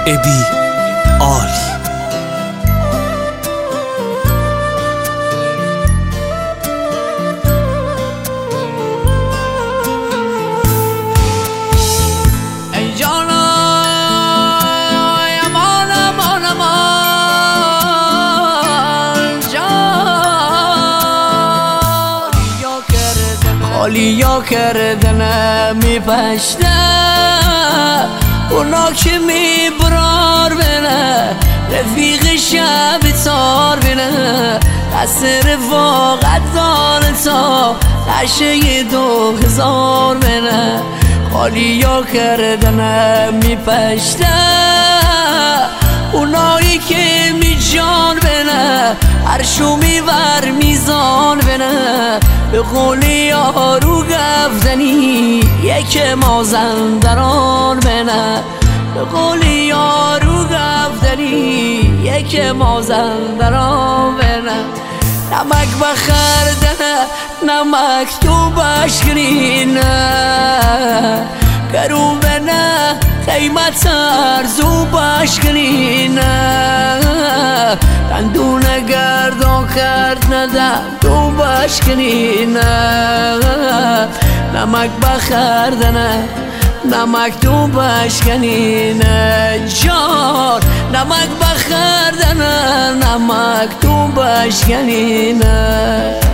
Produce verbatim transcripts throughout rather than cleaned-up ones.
ابی عالی. خالیا کردنه میپشته اونا که میبرار بینه رفیق شب تار بینه دست رفاقت داره تا قشه دو هزار بینه. خالیا کردنه میپشته اونایی که می جان بینه عرشو میور میزان بینه. به قول یارو گفتنی یک مازندران بینه. به قول یارو گفتنی یک مازندران بینه. نمک بخردنه نمک تو بشکنینه کرو بینه قیمت ارزو بشکنینه. دندونه گردان کرد ندم تو بشکنینه. نمک بخردنه نمک تو بشکنینه جان. نمک بخردنه نمک تو بشکنینه.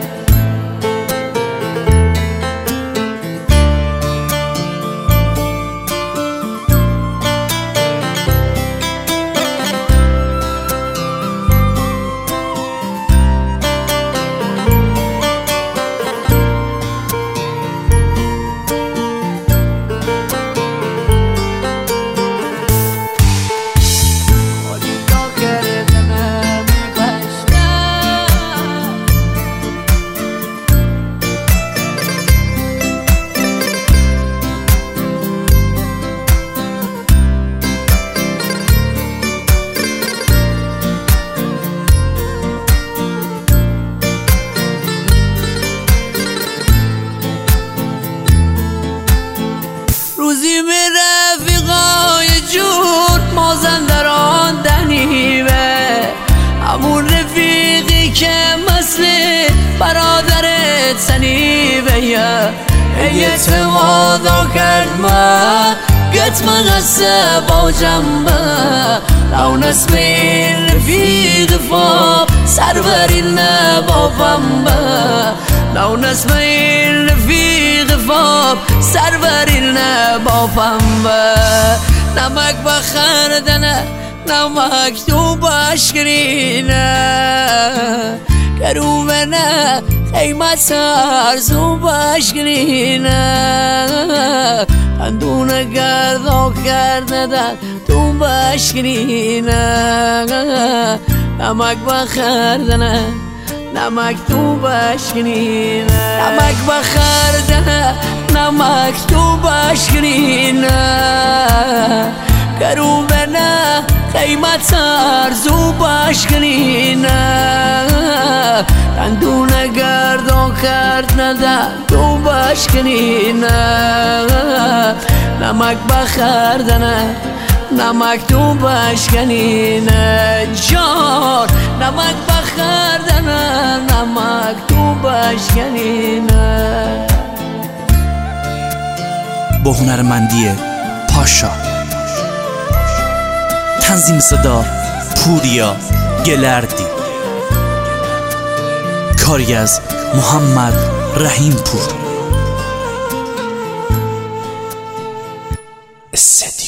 روزی به رفیقای جون مازندران دنیوه همون رفیقی که مثل برادرت سنیوه. اعتمادا کرد ما گت مغسه با جنبه لو نسم رفیق فا سرور نبافم با لو نسم رفیق فا سرور نبافم با. نمک بخردنه نمک تو بشکنینه کرو بینه قیمت ارزو بشکنینه. دندونه گردان کرد ندن تو بشکنینه. نمک بخردنه نمک تو بشکنینه. نمک بخردنه نمک تو بشکنینه کرو بینه قیمت ارزو بشکنینه. دندونه گردان کرد ندن تو بشکنینه. نمک بخردنه نمک تو بشکنینه جان. نمک بخردنه نمک تو بشکنینه. با هنرمندی پاشا، تنظیم صدا پوریا گلردی، کاری از محمد رحیم پور.